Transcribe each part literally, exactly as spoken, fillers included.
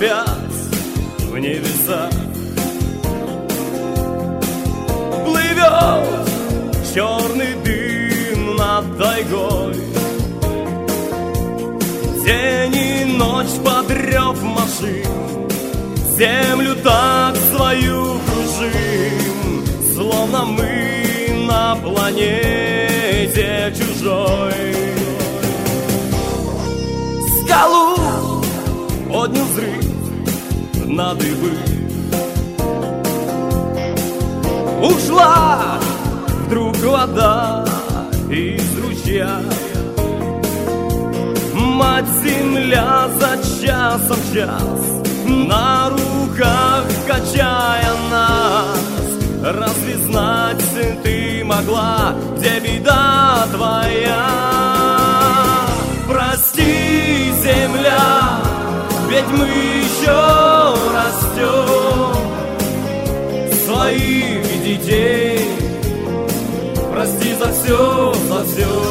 опять в небеса. Плывет черный дым над тайгой, день и ночь под рев машин, землю так свою кружим, словно мы на планете чужой. Скалу поднял взрыв на дыбы, ушла вдруг вода из ручья. Мать-земля за часом час на руках качая нас. Разве знать ты могла, где беда твоя? Прости, земля, ведь мы еще растем, своих детей. Прости за все, за все.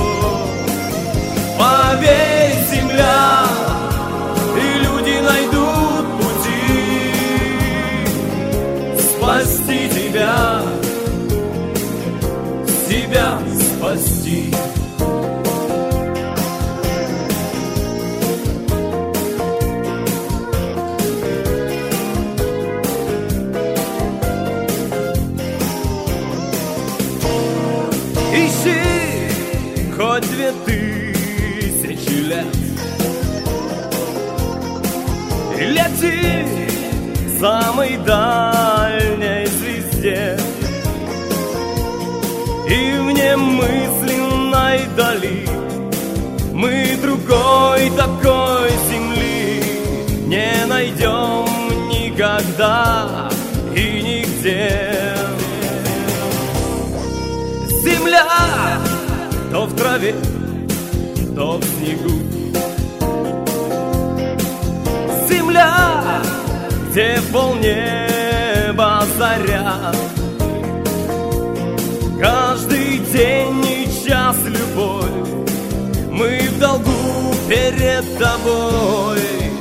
Поверь, земля, и люди найдут пути спасти тебя, себя спасти. Ищи хоть две тысячи лет, лети к самой дальней звезде, и в немысленной дали мы другой такой земли не найдем никогда и нигде. Земля то в траве, то в снегу. Земля, где полнеба заря. Каждый день и час любовь, мы в долгу перед тобой.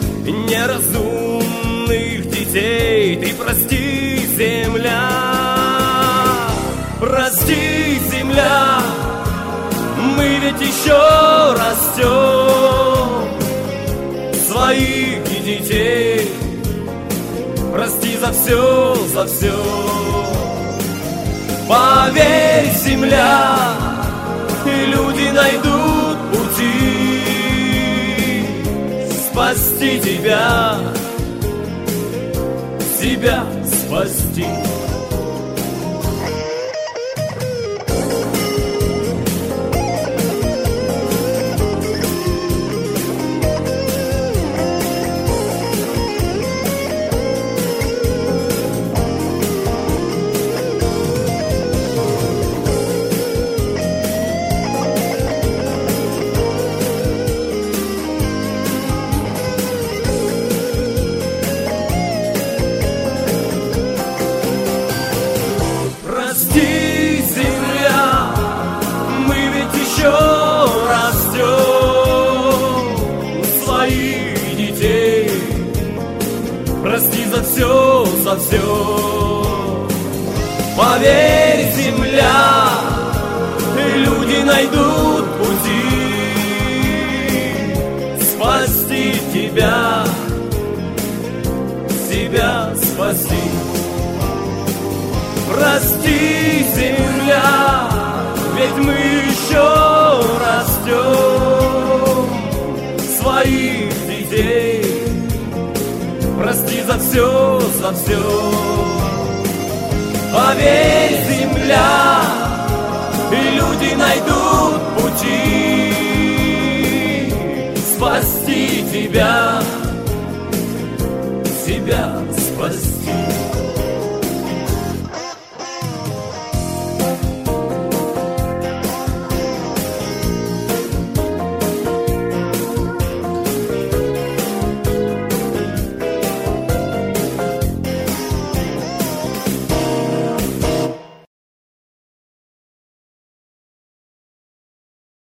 Неразумных детей ты прости, земля. Прости, земля, мы ведь еще растем, своих и детей. Прости за все, за все. Поверь, земля, и люди найдут пути спасти тебя, себя спасти. Прости, земля, мы ведь еще растем, своих детей. Прости за все, за все. Поверь, земля, и люди найдут пути спасти тебя, себя спасти. Прости, земля, ведь мы еще растем, своих детей. Прости за все, за все. Поверь, земля, и люди найдут пути спасти тебя, себя спасти.